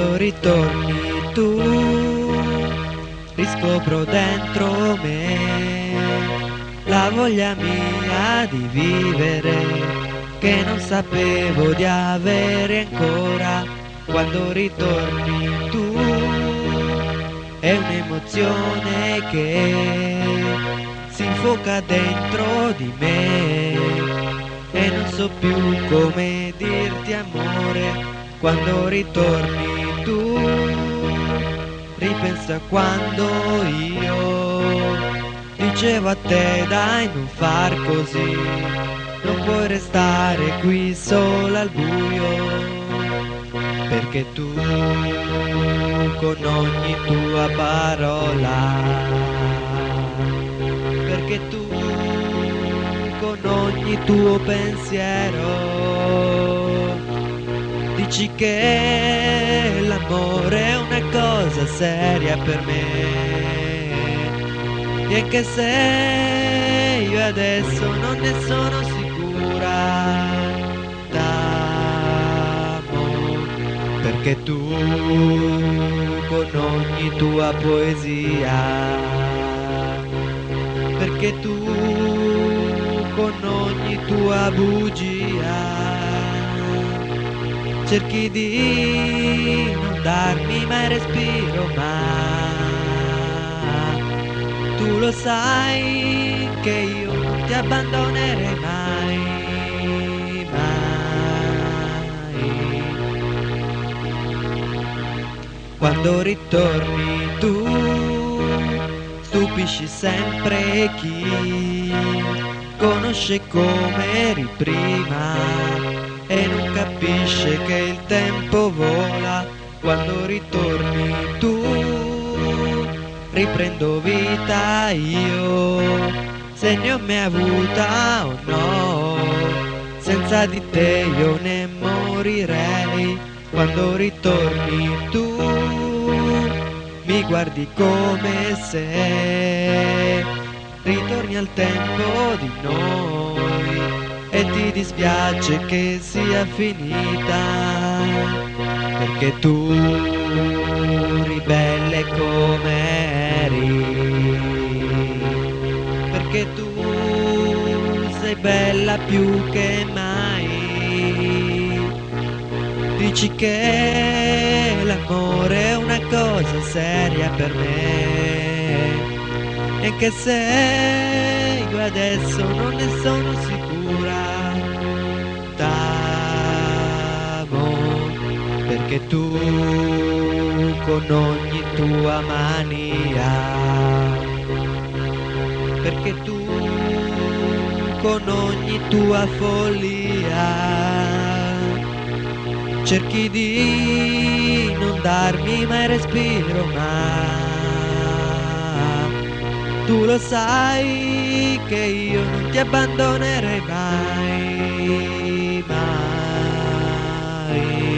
Quando ritorni tu, riscopro dentro me la voglia mia di vivere, che non sapevo di avere ancora. Quando ritorni tu, è un'emozione che si infuoca dentro di me e non so più come dirti amore. Quando ritorni tu, ripenso a quando io dicevo a te dai non far così, non puoi restare qui sola al buio, perché tu con ogni tua parola, perché tu con ogni tuo pensiero dici che l'amore è una cosa seria per me, e anche se io adesso non ne sono sicura, perché tu con ogni tua poesia, perché tu con ogni tua bugia cerchi di non darmi mai respiro, ma tu lo sai che io non ti abbandonerei mai, mai. Quando ritorni tu, stupisci sempre chi conosce come eri prima e non capisce che il tempo vola. Quando ritorni tu, riprendo vita io, se ne ho mai avuta o no, senza di te io ne morirei. Quando ritorni tu, mi guardi come se ritorni al tempo di noi e ti dispiace che sia finita, perché tu ribelle come eri, perché tu sei bella più che mai. Dici che l'amore è una cosa seria per me, e anche se io adesso non ne sono sicura, t'amo, perché tu con ogni tua mania, perché tu con ogni tua follia cerchi di non darmi mai respiro, ma tu lo sai che io non ti abbandonerei mai, mai.